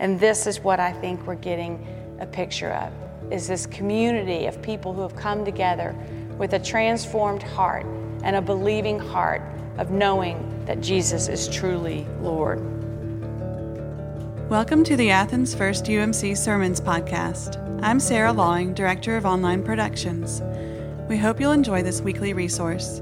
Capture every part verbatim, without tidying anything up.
And this is what I think we're getting a picture of, is this community of people who have come together with a transformed heart and a believing heart of knowing that Jesus is truly Lord. Welcome to the Athens First U M C Sermons Podcast. I'm Sarah Lawing, Director of Online Productions. We hope you'll enjoy this weekly resource.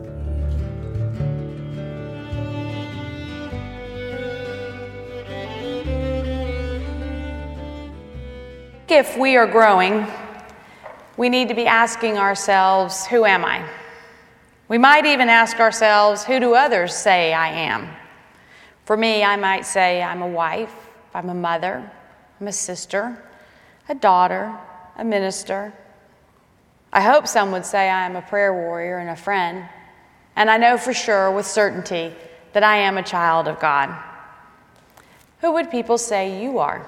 If we are growing, we need to be asking ourselves, who am I? We might even ask ourselves, who do others say I am? For me, I might say I'm a wife, I'm a mother, I'm a sister, a daughter, a minister. I hope some would say I am a prayer warrior and a friend, and I know for sure with certainty that I am a child of God. Who would people say you are?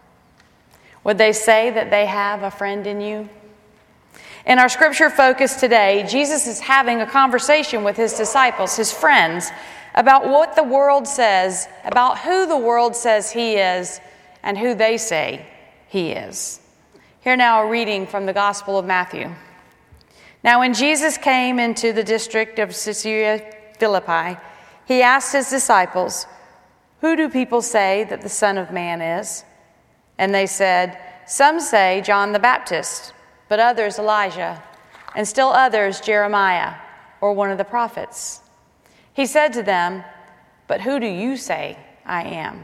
Would they say that they have a friend in you? In our scripture focus today, Jesus is having a conversation with his disciples, his friends, about what the world says, about who the world says he is, and who they say he is. Here now a reading from the Gospel of Matthew. Now when Jesus came into the district of Caesarea Philippi, he asked his disciples, "Who do people say that the Son of Man is?" And they said, "Some say John the Baptist, but others Elijah, and still others Jeremiah, or one of the prophets." He said to them, "But who do you say I am?"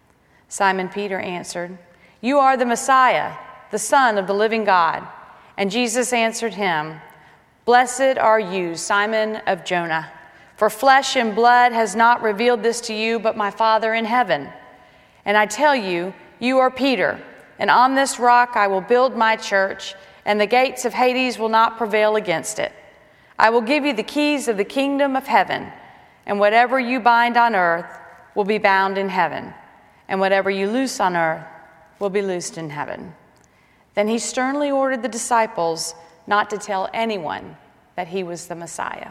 Simon Peter answered, "You are the Messiah, the Son of the living God." And Jesus answered him, "Blessed are you, Simon of Jonah, for flesh and blood has not revealed this to you, but my Father in heaven. And I tell you, you are Peter, and on this rock I will build my church, and the gates of Hades will not prevail against it. I will give you the keys of the kingdom of heaven, and whatever you bind on earth will be bound in heaven, and whatever you loose on earth will be loosed in heaven." Then he sternly ordered the disciples not to tell anyone that he was the Messiah.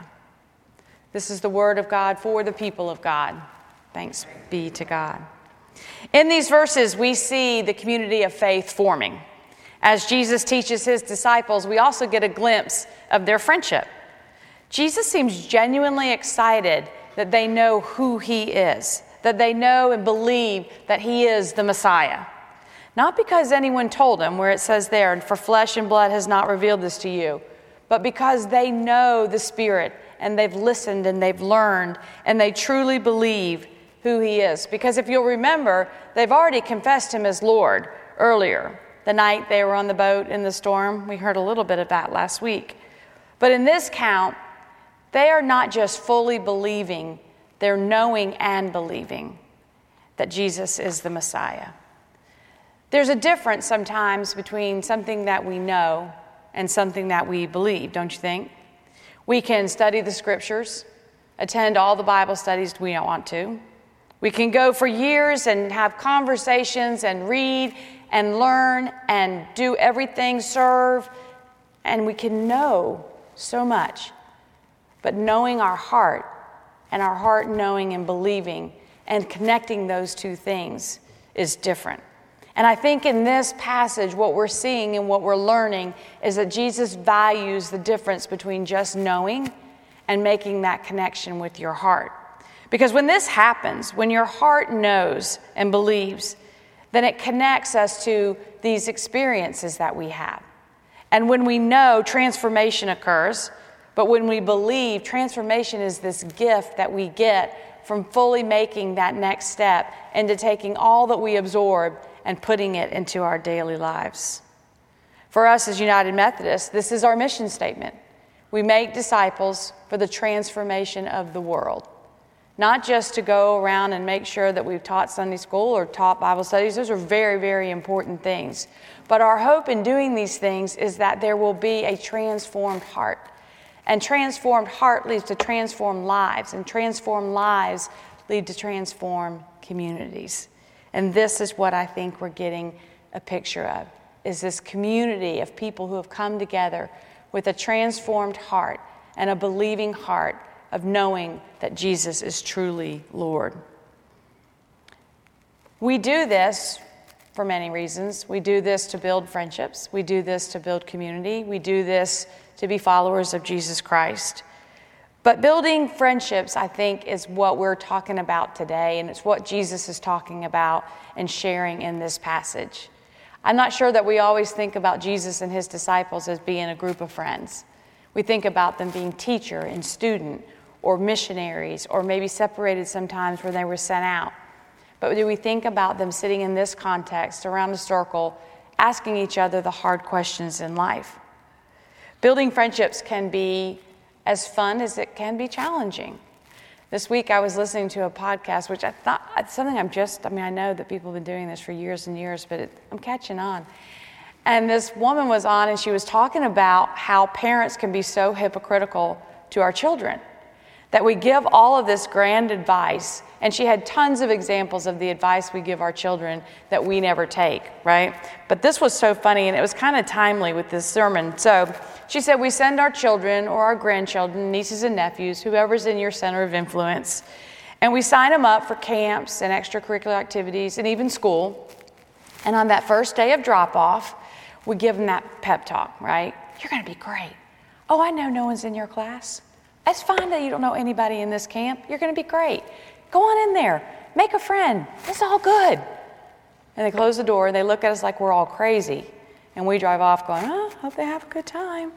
This is the word of God for the people of God. Thanks be to God. In these verses, we see the community of faith forming. As Jesus teaches his disciples, we also get a glimpse of their friendship. Jesus seems genuinely excited that they know who he is, that they know and believe that he is the Messiah. Not because anyone told him, where it says there, "For flesh and blood has not revealed this to you," but because they know the Spirit, and they've listened and they've learned, and they truly believe who he is. Because if you'll remember, they've already confessed him as Lord earlier. The night they were on the boat in the storm, we heard a little bit of that last week. But in this count, they are not just fully believing, they're knowing and believing that Jesus is the Messiah. There's a difference sometimes between something that we know and something that we believe, don't you think? We can study the scriptures, attend all the Bible studies we don't want to. We can go for years and have conversations and read and learn and do everything, serve, and we can know so much. But knowing our heart, and our heart knowing and believing and connecting those two things is different. And I think in this passage, what we're seeing and what we're learning is that Jesus values the difference between just knowing and making that connection with your heart. Because when this happens, when your heart knows and believes, then it connects us to these experiences that we have. And when we know, transformation occurs. But when we believe, transformation is this gift that we get from fully making that next step into taking all that we absorb and putting it into our daily lives. For us as United Methodists, this is our mission statement. We make disciples for the transformation of the world. Not just to go around and make sure that we've taught Sunday school or taught Bible studies. Those are very, very important things. But our hope in doing these things is that there will be a transformed heart. And transformed heart leads to transformed lives. And transformed lives lead to transformed communities. And this is what I think we're getting a picture of, is this community of people who have come together with a transformed heart and a believing heart of knowing that Jesus is truly Lord. We do this for many reasons. We do this to build friendships. We do this to build community. We do this to be followers of Jesus Christ. But building friendships, I think, is what we're talking about today, and it's what Jesus is talking about and sharing in this passage. I'm not sure that we always think about Jesus and his disciples as being a group of friends. We think about them being teacher and student or missionaries, or maybe separated sometimes where they were sent out. But do we think about them sitting in this context around a circle, asking each other the hard questions in life? Building friendships can be as fun as it can be challenging. This week I was listening to a podcast, which I thought, it's something I'm just, I mean, I know that people have been doing this for years and years, but it, I'm catching on. And this woman was on, and she was talking about how parents can be so hypocritical to our children, that we give all of this grand advice, and she had tons of examples of the advice we give our children that we never take, right? But this was so funny, and it was kind of timely with this sermon. So she said, we send our children or our grandchildren, nieces and nephews, whoever's in your center of influence, and we sign them up for camps and extracurricular activities and even school. And on that first day of drop-off, we give them that pep talk, right? You're going to be great. Oh, I know no one's in your class. It's fine that you don't know anybody in this camp. You're going to be great. Go on in there. Make a friend. It's all good. And they close the door, and they look at us like we're all crazy. And we drive off going, oh, hope they have a good time.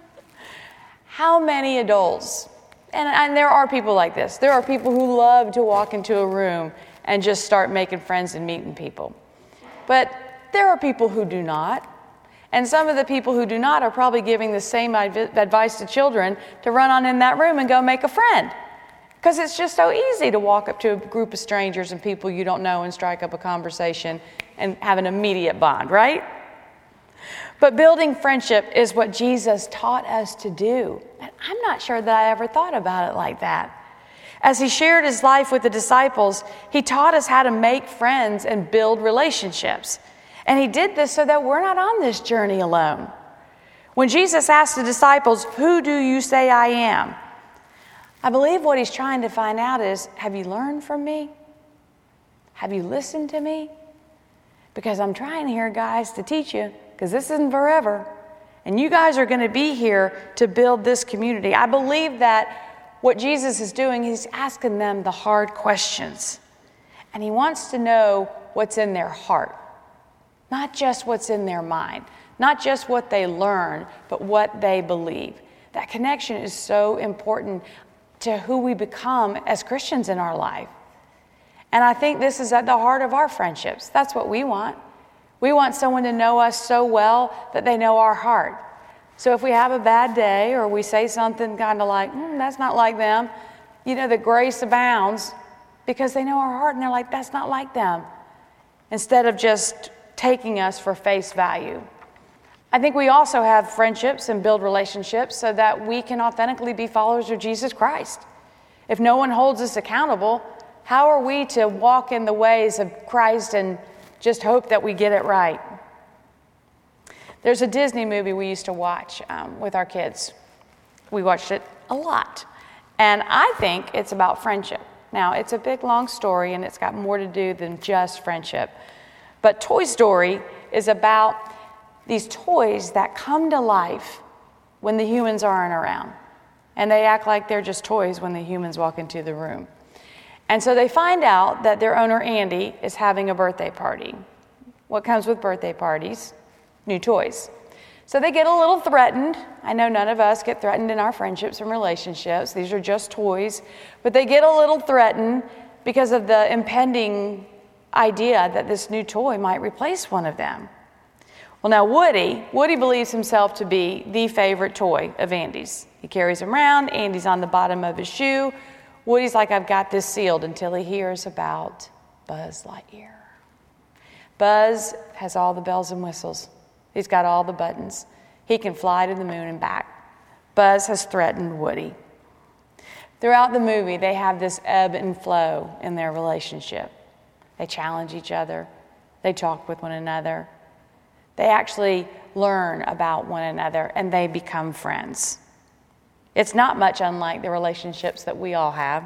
How many adults, and, and there are people like this, there are people who love to walk into a room and just start making friends and meeting people. But there are people who do not. And some of the people who do not are probably giving the same advice to children to run on in that room and go make a friend. Because it's just so easy to walk up to a group of strangers and people you don't know and strike up a conversation and have an immediate bond, right? But building friendship is what Jesus taught us to do. And I'm not sure that I ever thought about it like that. As he shared his life with the disciples, he taught us how to make friends and build relationships. And he did this so that we're not on this journey alone. When Jesus asked the disciples, who do you say I am? I believe what he's trying to find out is, have you learned from me? Have you listened to me? Because I'm trying here, guys, to teach you, because this isn't forever. And you guys are going to be here to build this community. I believe that what Jesus is doing, he's asking them the hard questions. And he wants to know what's in their heart. Not just what's in their mind. Not just what they learn, but what they believe. That connection is so important to who we become as Christians in our life. And I think this is at the heart of our friendships. That's what we want. We want someone to know us so well that they know our heart. So if we have a bad day or we say something kind of like, mm, that's not like them, you know, the grace abounds because they know our heart and they're like, that's not like them. Instead of just taking us for face value. I think we also have friendships and build relationships so that we can authentically be followers of Jesus Christ. If no one holds us accountable, how are we to walk in the ways of Christ and just hope that we get it right? There's a Disney movie we used to watch um, with our kids. We watched it a lot. And I think it's about friendship. Now, it's a big, long story, and it's got more to do than just friendship. But Toy Story is about these toys that come to life when the humans aren't around. And they act like they're just toys when the humans walk into the room. And so they find out that their owner, Andy, is having a birthday party. What comes with birthday parties? New toys. So they get a little threatened. I know none of us get threatened in our friendships and relationships. These are just toys. But they get a little threatened because of the impending idea that this new toy might replace one of them. Well, now Woody, Woody believes himself to be the favorite toy of Andy's. He carries him around. Andy's on the bottom of his shoe. Woody's like, I've got this sealed, until he hears about Buzz Lightyear. Buzz has all the bells and whistles. He's got all the buttons. He can fly to the moon and back. Buzz has threatened Woody. Throughout the movie, they have this ebb and flow in their relationship. They challenge each other. They talk with one another. They actually learn about one another, and they become friends. It's not much unlike the relationships that we all have.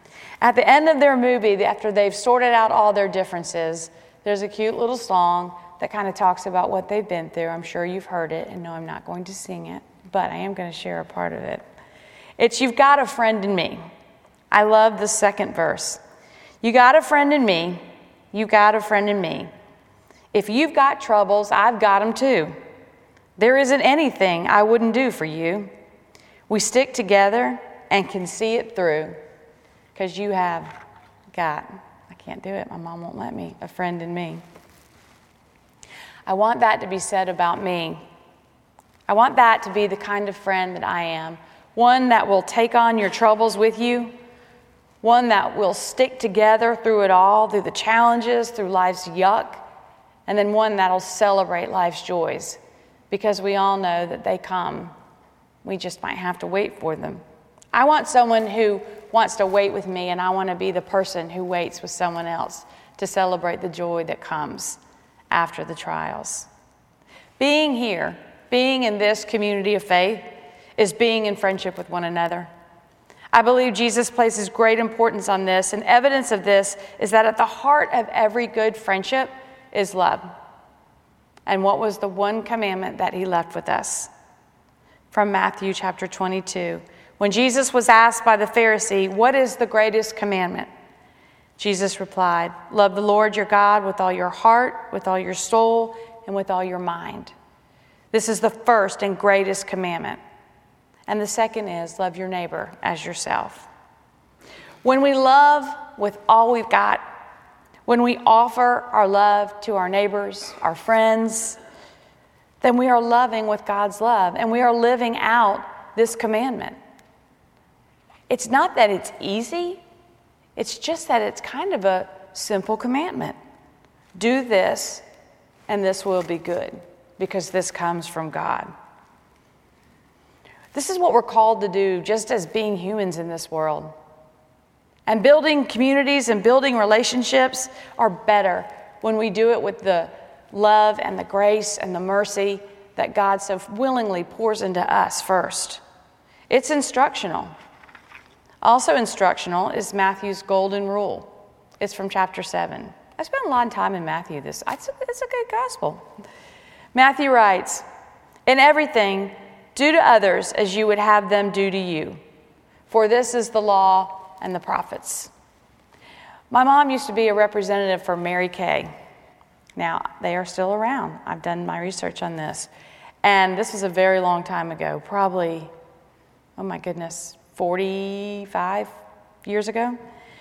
At the end of their movie, after they've sorted out all their differences, there's a cute little song that kind of talks about what they've been through. I'm sure you've heard it, and no, I'm not going to sing it, but I am going to share a part of it. It's, "You've got a friend in me." I love the second verse. "You got a friend in me. You got a friend in me. If you've got troubles, I've got them too. There isn't anything I wouldn't do for you. We stick together and can see it through, because you have got," I can't do it, my mom won't let me, "a friend in me." I want that to be said about me. I want that to be the kind of friend that I am. One that will take on your troubles with you. One that will stick together through it all, through the challenges, through life's yuck. And then one that'll celebrate life's joys, because we all know that they come. We just might have to wait for them. I want someone who wants to wait with me, and I want to be the person who waits with someone else to celebrate the joy that comes after the trials. Being here, being in this community of faith, is being in friendship with one another. I believe Jesus places great importance on this, and evidence of this is that at the heart of every good friendship is love. And what was the one commandment that he left with us? From Matthew chapter twenty-two. When Jesus was asked by the Pharisee, "What is the greatest commandment?" Jesus replied, "Love the Lord your God with all your heart, with all your soul, and with all your mind. This is the first and greatest commandment. And the second is, love your neighbor as yourself." When we love with all we've got, when we offer our love to our neighbors, our friends, then we are loving with God's love, and we are living out this commandment. It's not that it's easy, it's just that it's kind of a simple commandment. Do this, and this will be good, because this comes from God. This is what we're called to do just as being humans in this world. And building communities and building relationships are better when we do it with the love and the grace and the mercy that God so willingly pours into us first. It's instructional. Also instructional is Matthew's golden rule. It's from chapter seven. I spent a lot of time in Matthew. This it's a, it's a good gospel. Matthew writes, "In everything, do to others as you would have them do to you. For this is the law and the prophets." My mom used to be a representative for Mary Kay. Now, they are still around. I've done my research on this. And this was a very long time ago, probably, oh my goodness, forty-five years ago.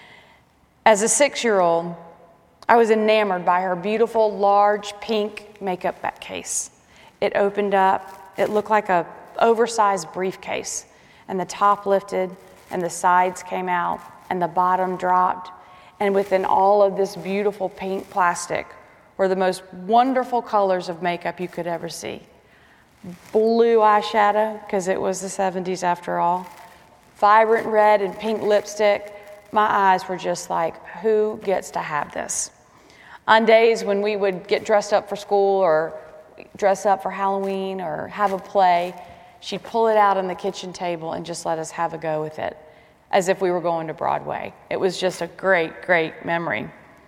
As a six-year-old, I was enamored by her beautiful, large, pink makeup case. It opened up. It looked like a oversized briefcase, and the top lifted, and the sides came out, and the bottom dropped. And within all of this beautiful pink plastic were the most wonderful colors of makeup you could ever see. Blue eyeshadow, because it was the seventies after all. Vibrant red and pink lipstick. My eyes were just like, who gets to have this? On days when we would get dressed up for school or dress up for Halloween or have a play, she'd pull it out on the kitchen table and just let us have a go with it, as if we were going to Broadway. It was just a great, great memory.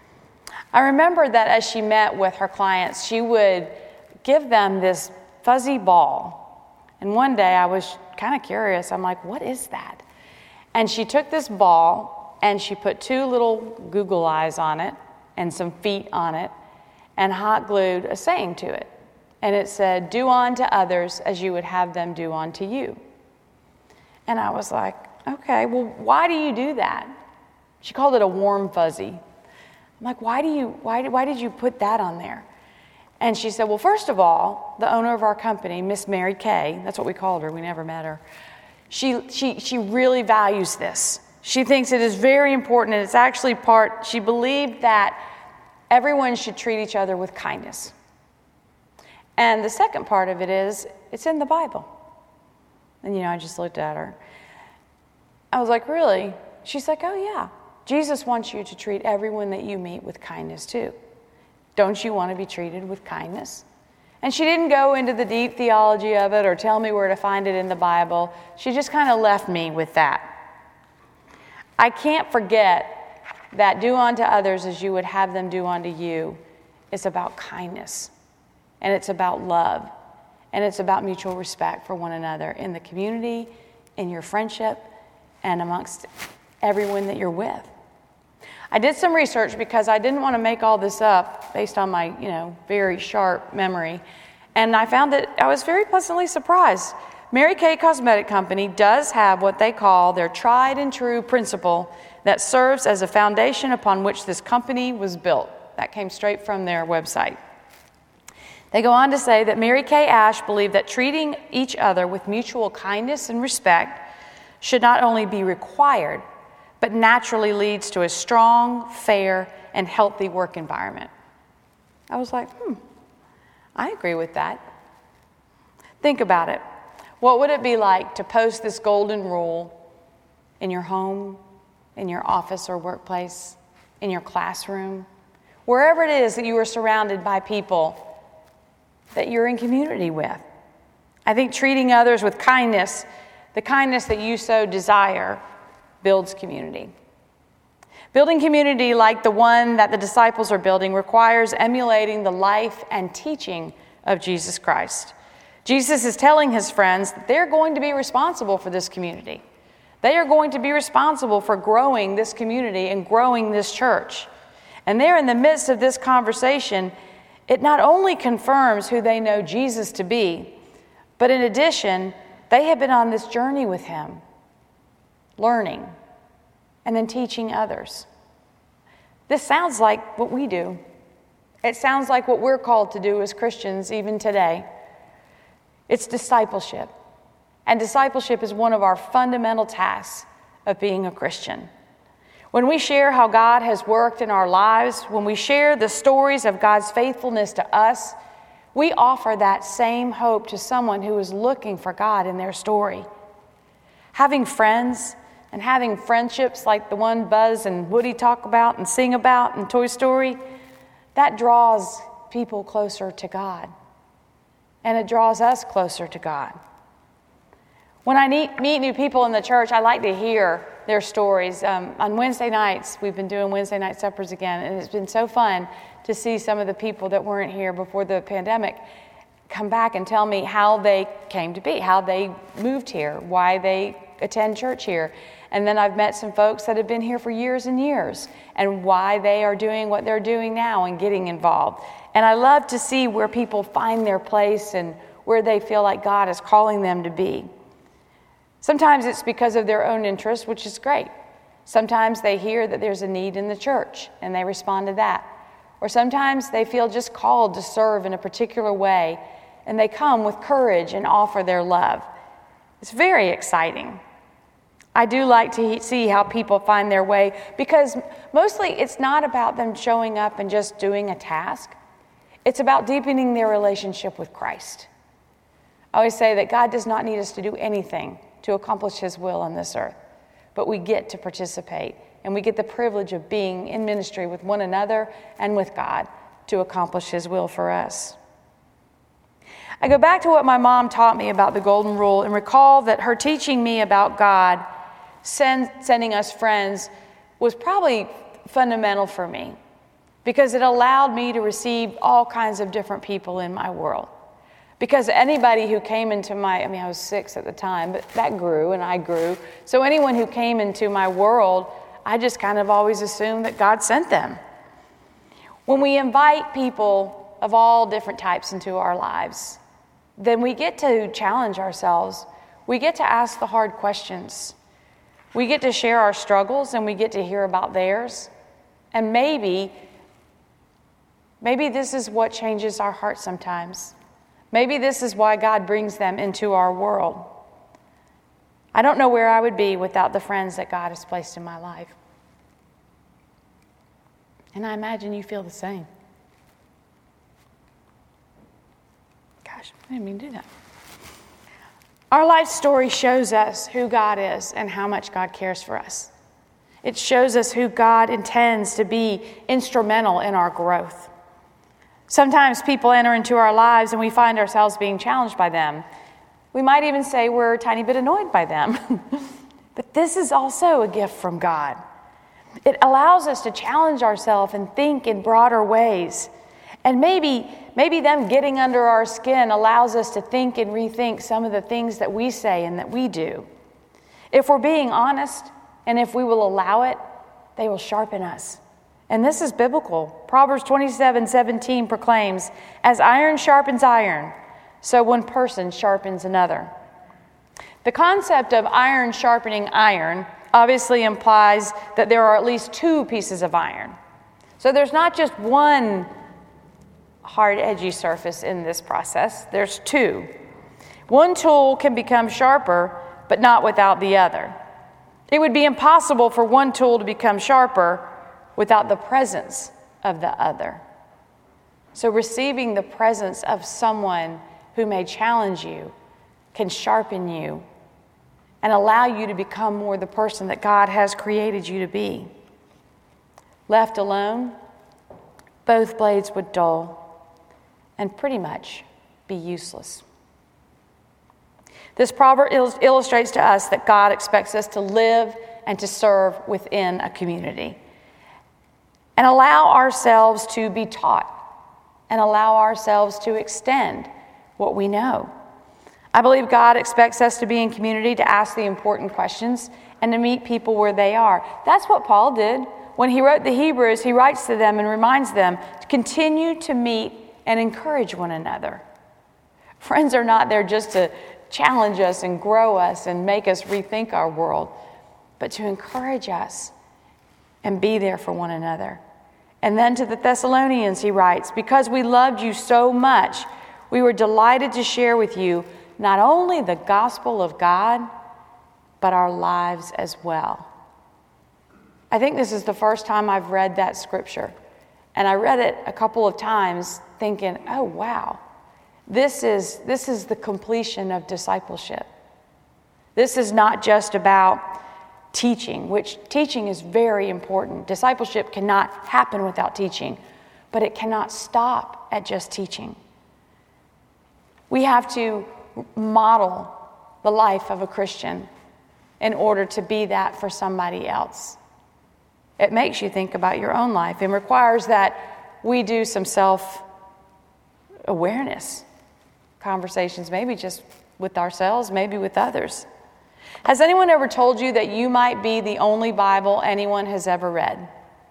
I remember that as she met with her clients, she would give them this fuzzy ball. And one day I was kind of curious. I'm like, what is that? And she took this ball and she put two little Google eyes on it and some feet on it and hot glued a saying to it. And it said, "Do unto others as you would have them do unto you." And I was like, okay, well, why do you do that? She called it a warm fuzzy. I'm like, why do you, why, why did you put that on there? And she said, well, first of all, the owner of our company, Miss Mary Kay, that's what we called her, we never met her, she, she, she really values this. She thinks it is very important, and it's actually part, she believed that everyone should treat each other with kindness. And the second part of it is, it's in the Bible. And, you know, I just looked at her. I was like, really? She's like, oh, yeah. Jesus wants you to treat everyone that you meet with kindness, too. Don't you want to be treated with kindness? And she didn't go into the deep theology of it or tell me where to find it in the Bible. She just kind of left me with that. I can't forget that do unto others as you would have them do unto you is about kindness. and it's about love, and it's about mutual respect for one another in the community, in your friendship, and amongst everyone that you're with. I did some research because I didn't want to make all this up based on my, you know, very sharp memory, and I found that I was very pleasantly surprised. Mary Kay Cosmetic Company does have what they call their tried and true principle that serves as a foundation upon which this company was built. That came straight from their website. They go on to say that Mary Kay Ash believed that treating each other with mutual kindness and respect should not only be required, but naturally leads to a strong, fair, and healthy work environment. I was like, hmm, I agree with that. Think about it. What would it be like to post this golden rule in your home, in your office or workplace, in your classroom, wherever it is that you are surrounded by people that you're in community with? I think treating others with kindness, the kindness that you so desire, builds community. Building community like the one that the disciples are building requires emulating the life and teaching of Jesus Christ. Jesus is telling his friends that they're going to be responsible for this community. They are going to be responsible for growing this community and growing this church. And there in the midst of this conversation, it not only confirms who they know Jesus to be, but in addition, they have been on this journey with him, learning, and then teaching others. This sounds like what we do. It sounds like what we're called to do as Christians even today. It's discipleship. And discipleship is one of our fundamental tasks of being a Christian. When we share how God has worked in our lives, when we share the stories of God's faithfulness to us, we offer that same hope to someone who is looking for God in their story. Having friends and having friendships like the one Buzz and Woody talk about and sing about in Toy Story, that draws people closer to God. And it draws us closer to God. When I meet new people in the church, I like to hear their stories. Um, on Wednesday nights, we've been doing Wednesday night suppers again, and it's been so fun to see some of the people that weren't here before the pandemic come back and tell me how they came to be, how they moved here, why they attend church here. And then I've met some folks that have been here for years and years, and why they are doing what they're doing now and getting involved. And I love to see where people find their place and where they feel like God is calling them to be. Sometimes it's because of their own interest, which is great. Sometimes they hear that there's a need in the church, and they respond to that. Or sometimes they feel just called to serve in a particular way, and they come with courage and offer their love. It's very exciting. I do like to see how people find their way, because mostly it's not about them showing up and just doing a task. It's about deepening their relationship with Christ. I always say that God does not need us to do anything to accomplish his will on this earth, but we get to participate, and we get the privilege of being in ministry with one another and with God to accomplish his will for us. I go back to what my mom taught me about the Golden Rule and recall that her teaching me about God send, sending us friends was probably fundamental for me, because it allowed me to receive all kinds of different people in my world. Because anybody who came into my, I mean, I was six at the time, but that grew and I grew. So anyone who came into my world, I just kind of always assumed that God sent them. When we invite people of all different types into our lives, then we get to challenge ourselves. We get to ask the hard questions. We get to share our struggles, and we get to hear about theirs. And maybe, maybe this is what changes our hearts sometimes. Maybe this is why God brings them into our world. I don't know where I would be without the friends that God has placed in my life. And I imagine you feel the same. Gosh, I didn't mean to do that. Our life story shows us who God is and how much God cares for us. It shows us who God intends to be instrumental in our growth. Sometimes people enter into our lives and we find ourselves being challenged by them. We might even say we're a tiny bit annoyed by them. But this is also a gift from God. It allows us to challenge ourselves and think in broader ways. And maybe, maybe them getting under our skin allows us to think and rethink some of the things that we say and that we do. If we're being honest, and if we will allow it, they will sharpen us. And this is biblical. Proverbs twenty-seven seventeen proclaims, "As iron sharpens iron, so one person sharpens another." The concept of iron sharpening iron obviously implies that there are at least two pieces of iron. So there's not just one hard, edgy surface in this process. There's two. One tool can become sharper, but not without the other. It would be impossible for one tool to become sharper without the presence of the other. So receiving the presence of someone who may challenge you can sharpen you and allow you to become more the person that God has created you to be. Left alone, both blades would dull and pretty much be useless. This proverb il- illustrates to us that God expects us to live and to serve within a community and allow ourselves to be taught and allow ourselves to extend what we know. I believe God expects us to be in community, to ask the important questions, and to meet people where they are. That's what Paul did. When he wrote the Hebrews, he writes to them and reminds them to continue to meet and encourage one another. Friends are not there just to challenge us and grow us and make us rethink our world, but to encourage us and be there for one another. And then to the Thessalonians, he writes, "Because we loved you so much, we were delighted to share with you not only the gospel of God, but our lives as well." I think this is the first time I've read that scripture. And I read it a couple of times thinking, oh, wow, this is, this is the completion of discipleship. This is not just about teaching, which teaching is very important. Discipleship cannot happen without teaching, but it cannot stop at just teaching. We have to model the life of a Christian in order to be that for somebody else. It makes you think about your own life and requires that we do some self-awareness conversations, maybe just with ourselves, maybe with others. Has anyone ever told you that you might be the only Bible anyone has ever read?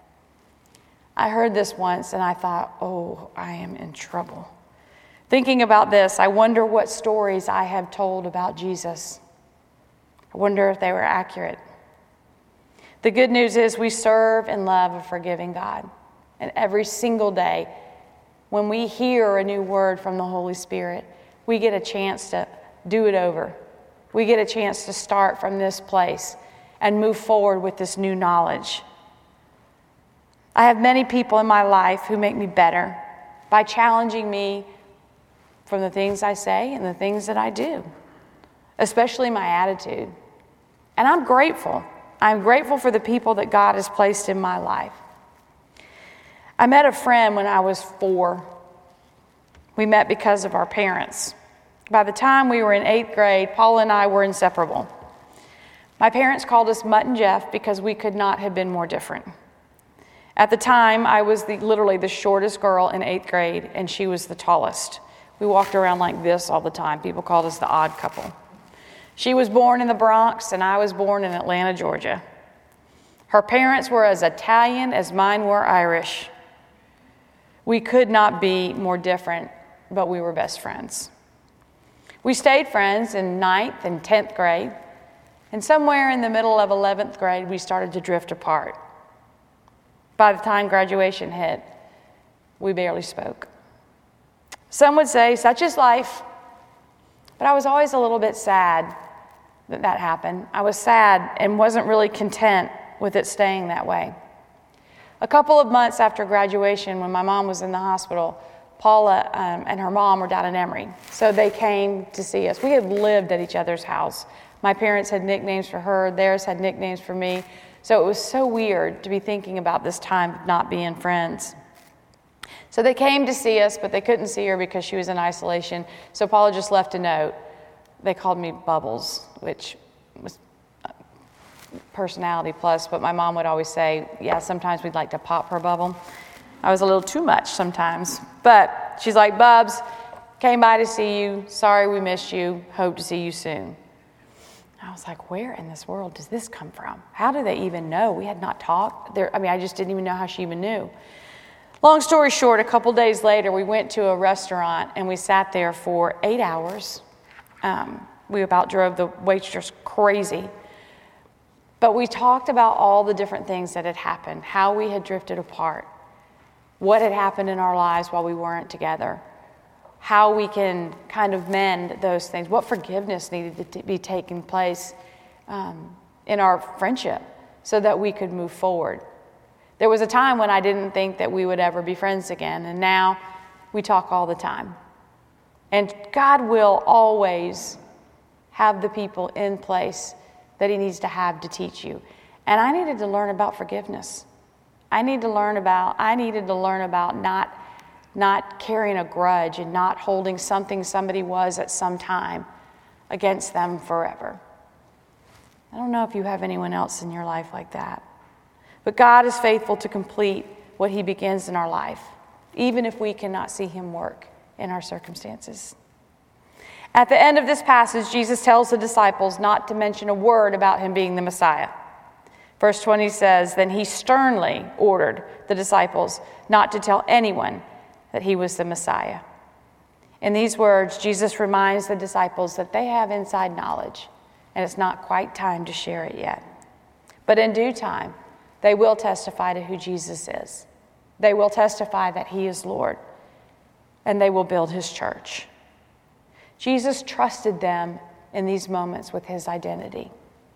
I heard this once and I thought, oh, I am in trouble. Thinking about this, I wonder what stories I have told about Jesus. I wonder if they were accurate. The good news is we serve and love a forgiving God. And every single day, when we hear a new word from the Holy Spirit, we get a chance to do it over. We get a chance to start from this place and move forward with this new knowledge. I have many people in my life who make me better by challenging me from the things I say and the things that I do, especially my attitude. And I'm grateful. I'm grateful for the people that God has placed in my life. I met a friend when I was four. We met because of our parents. By the time we were in eighth grade, Paula and I were inseparable. My parents called us Mutt and Jeff because we could not have been more different. At the time, I was the, literally the shortest girl in eighth grade, and she was the tallest. We walked around like this all the time. People called us the odd couple. She was born in the Bronx, and I was born in Atlanta, Georgia. Her parents were as Italian as mine were Irish. We could not be more different, but we were best friends. We stayed friends in ninth and tenth grade, and somewhere in the middle of eleventh grade, we started to drift apart. By the time graduation hit, we barely spoke. Some would say, such is life, but I was always a little bit sad that that happened. I was sad and wasn't really content with it staying that way. A couple of months after graduation, when my mom was in the hospital, Paula um, and her mom were down in Emory, so they came to see us. We had lived at each other's house. My parents had nicknames for her, theirs had nicknames for me, so it was so weird to be thinking about this time of not being friends. So they came to see us, but they couldn't see her because she was in isolation, so Paula just left a note. They called me Bubbles, which was personality plus, but my mom would always say, yeah, sometimes we'd like to pop her bubble. I was a little too much sometimes. But she's like, Bubs, came by to see you. Sorry we missed you. Hope to see you soon. I was like, where in this world does this come from? How do they even know? We had not talked. There, I mean, I just didn't even know how she even knew. Long story short, a couple days later, we went to a restaurant and we sat there for eight hours. Um, we about drove the waitress crazy. But we talked about all the different things that had happened, how we had drifted apart, what had happened in our lives while we weren't together, how we can kind of mend those things, what forgiveness needed to be taking place um, in our friendship so that we could move forward. There was a time when I didn't think that we would ever be friends again, and now we talk all the time. And God will always have the people in place that he needs to have to teach you. And I needed to learn about forgiveness. I need to learn about, I needed to learn about not, not carrying a grudge and not holding something somebody was at some time against them forever. I don't know if you have anyone else in your life like that. But God is faithful to complete what he begins in our life, even if we cannot see him work in our circumstances. At the end of this passage, Jesus tells the disciples not to mention a word about him being the Messiah. Verse twenty says, then he sternly ordered the disciples not to tell anyone that he was the Messiah. In these words, Jesus reminds the disciples that they have inside knowledge, and it's not quite time to share it yet. But in due time, they will testify to who Jesus is. They will testify that he is Lord, and they will build his church. Jesus trusted them in these moments with his identity.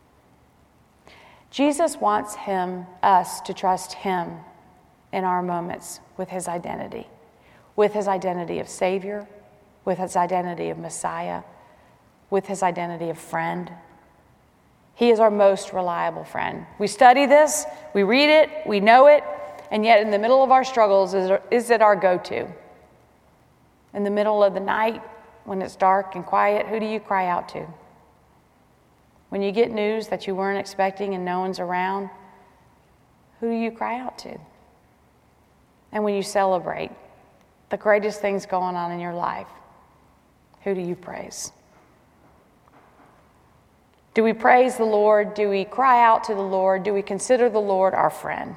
Jesus wants him, us to trust him in our moments with his identity, with his identity of Savior, with his identity of Messiah, with his identity of friend. He is our most reliable friend. We study this, we read it, we know it, and yet in the middle of our struggles, is it our go-to? In the middle of the night, when it's dark and quiet, who do you cry out to? When you get news that you weren't expecting and no one's around, who do you cry out to? And when you celebrate the greatest things going on in your life, who do you praise? Do we praise the Lord? Do we cry out to the Lord? Do we consider the Lord our friend?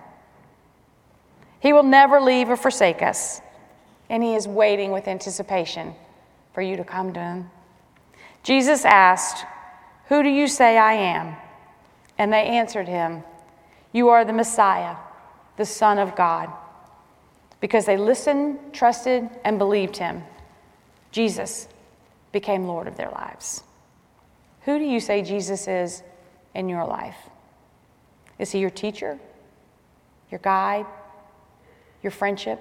He will never leave or forsake us, and he is waiting with anticipation for you to come to him. Jesus asked, who do you say I am? And they answered him, you are the Messiah, the Son of God. Because they listened, trusted, and believed him, Jesus became Lord of their lives. Who do you say Jesus is in your life? Is he your teacher, your guide, your friendship?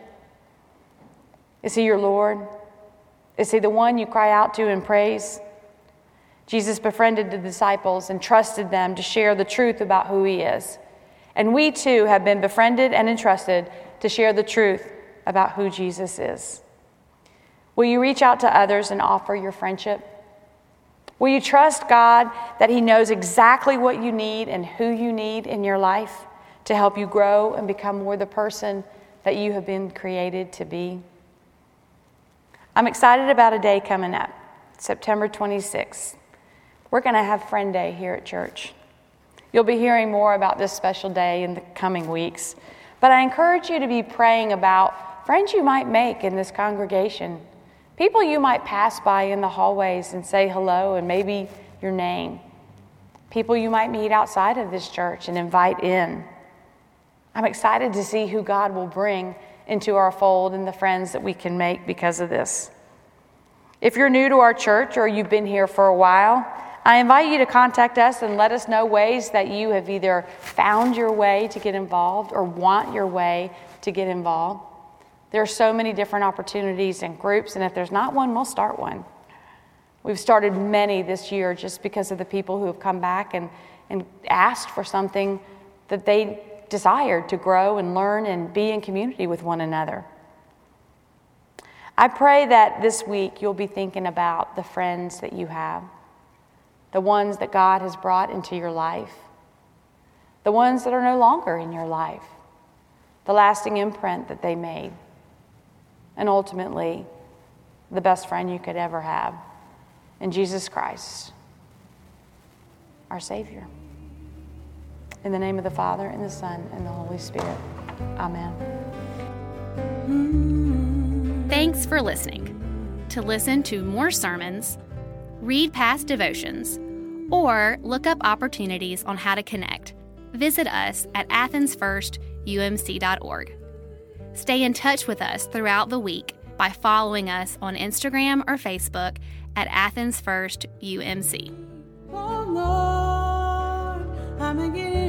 Is he your Lord? Is he the one you cry out to in praise? Jesus befriended the disciples and trusted them to share the truth about who he is. And we too have been befriended and entrusted to share the truth about who Jesus is. Will you reach out to others and offer your friendship? Will you trust God that he knows exactly what you need and who you need in your life to help you grow and become more the person that you have been created to be? I'm excited about a day coming up, September twenty-sixth. We're going to have Friend Day here at church. You'll be hearing more about this special day in the coming weeks. But I encourage you to be praying about friends you might make in this congregation, people you might pass by in the hallways and say hello and maybe your name, people you might meet outside of this church and invite in. I'm excited to see who God will bring into our fold and the friends that we can make because of this. If you're new to our church or you've been here for a while, I invite you to contact us and let us know ways that you have either found your way to get involved or want your way to get involved. There are so many different opportunities and groups, and if there's not one, we'll start one. We've started many this year just because of the people who have come back and, and asked for something that they desired to grow and learn and be in community with one another. I pray that this week you'll be thinking about the friends that you have, the ones that God has brought into your life, the ones that are no longer in your life, the lasting imprint that they made, and ultimately, the best friend you could ever have in Jesus Christ, our Savior. In the name of the Father, and the Son, and the Holy Spirit. Amen. Thanks for listening. To listen to more sermons, read past devotions, or look up opportunities on how to connect, visit us at athens first u m c dot org. Stay in touch with us throughout the week by following us on Instagram or Facebook at Athens First U M C. Oh Lord, I'm